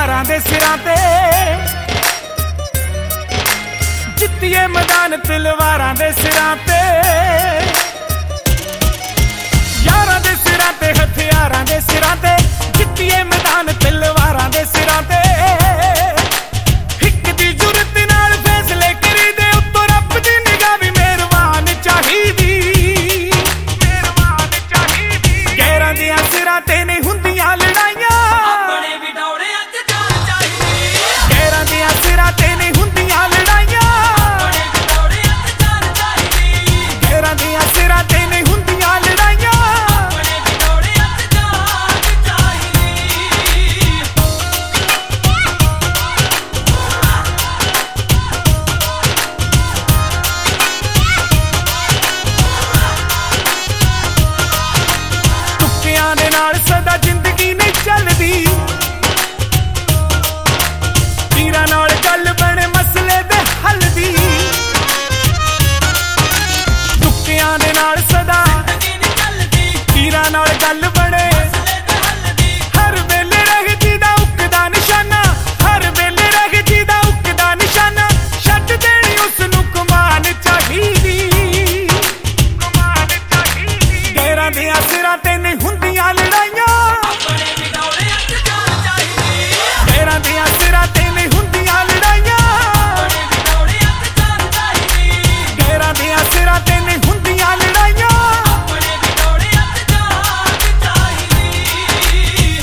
यारां दे सिरां ते जित्तिए मैदान तलवारां दे सिरां ते यारां दे सिरां ते हथियारां दे सिरां ते जित्तिए मैदान तलवारां दे सिरां ते हिक दी जुरत नाल फैसले करीदे उत्तों रब दी निगाह वी मेहरबान चाहीदी गैरां दियां सिरां ते नहीं हुंदियां लड़ाइयां अपने भी दौड़ियां ते जान चाहीदी गैरां दियां सिरां ते नहीं हुंदियां लड़ाइयां अपने भी दौड़ियां ते जान चाहीदी गैरां दियां सिरां ते नहीं हुंदियां लड़ाइयां अपने भी दौड़ियां ते जान चाहीदी तुक्कियां दे नाल सदा जिंदगी नहीं चलदी तीरां नाल गल बने मसले दे हल दी तुक्कियां दे नाल सदा जिंदगी नहीं चलदी तीरां नाल गल बने मसले दे हल दी हर वेले रह जीदा उकदा निशाना हर वेले रह जीदा उकदा निशाना छड्ड देनी उसनूं कमान चाहीदी गैरां दियां सिरां ते नहीं हुंदियां लड़ाइयां अपने भी दौड़ियां ते जान चाहीदी गैरां दियां सिरां ते नहीं हुंदियां लड़ाइयां अपने भी दौड़ियां ते जान चाहीदी गैरां दियां सिरां ते नहीं हुंदियां लड़ाइयां अपने भी दौड़ियां ते जान चाहीदी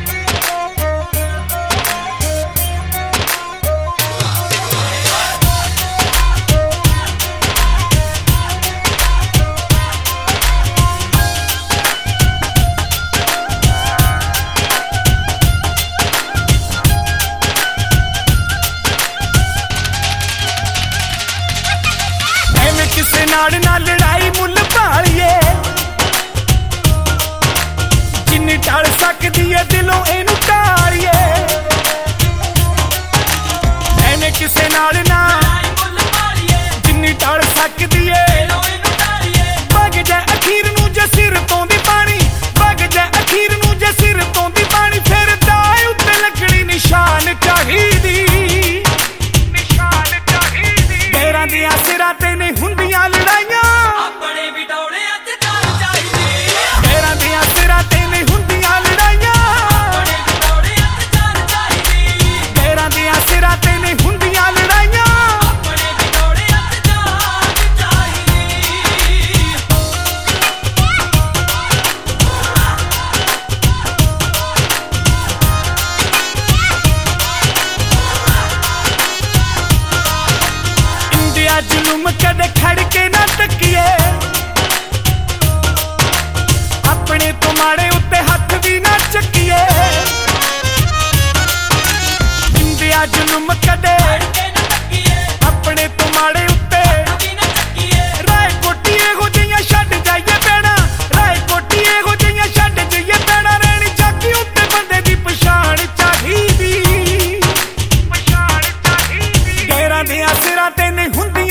ਐਵੇਂ ਕਿਸੇ ਨਾਲ ਨਾ ਲੜਾਈ ਮੁੱਲ ਭਾਲੀਏ ਜਿੰਨੀ ਟਾਲ ਸਕਦੀ ਏ ਦਿਲੋਂ ਇਹਨੂੰ ਟਾਲੀਏ ਐਵੇਂ ਕਿਸੇ ਨਾਲ ਨਾ ਲੜਾਈ ਮੁੱਲ ਭਾਲੀਏ ਜਿੰਨੀ ਟਾਲ ਸਕਦੀ ਏ ਦਿਲੋਂ ਇਹਨੂੰ ਟਾਲੀਏ ਵਗ ਜਾ ਅਖੀਰ ਨੂੰ ਜੇ ਸਿਰ ਤੋਂ ਦੀ ਪਾਣੀ ਵਗ ਜਾ ਅਖੀਰ ਨੂੰ ਜੇ ਸਿਰ ਤੋਂ ਦੀ ਪਾਣੀ ਫਿਰ ਦਾਏ ਉੱਤੇ ਲੱਗਣੀ ਨਿਸ਼ਾਨ ਚਾਹੀਦੀ ਗੈਰਾਂ ਦੀਆਂ ਸਿਰਾਂ ਤੇ ਨਹੀਂ ਹੁੰਦੀਆਂ ਲੜਾਈਆਂ ਆਪਣੇ ਵੀ ਦੌੜਿਆਂ ਤੇ ਜਾਨ ਚਾਹੀਦੀ ਗੈਰਾਂ ਦੀਆਂ ਸਿਰਾਂ ਤੇ ਨਹੀਂ ਹੁੰਦੀਆਂ ਲੜਾਈਆਂ ਆਪਣੇ ਵੀ ਦੌੜਿਆਂ ਤੇ ਜਾਨ ਚਾਹੀਦੀ ਗੈਰਾਂ ਦੀਆਂ ਸਿਰਾਂ ਤੇ ਨਹੀਂ ਹੁੰਦੀਆਂ ਲੜਾਈਆਂ ਆਪਣੇ ਵੀ ਦੌੜਿਆਂ ਤੇ ਜਾਨ ਚਾਹੀਦੀ इंडिया जुलुम कदे खड़ के ना तकिए अपने तो माड़े उत्ते हथ भी ना चकिए इंडिया जुलुम कदे अपने तो माड़े उत्ते राय कोटी एहो जिहियां छड्ड जाइए पैणा राय कोटी एहो जिहियां छड्ड जाइए पैणा रहनी जागी उत्ते बंदे दी पछाण चाहीदी गैरां दियां सिरां ते नहीं हुंदी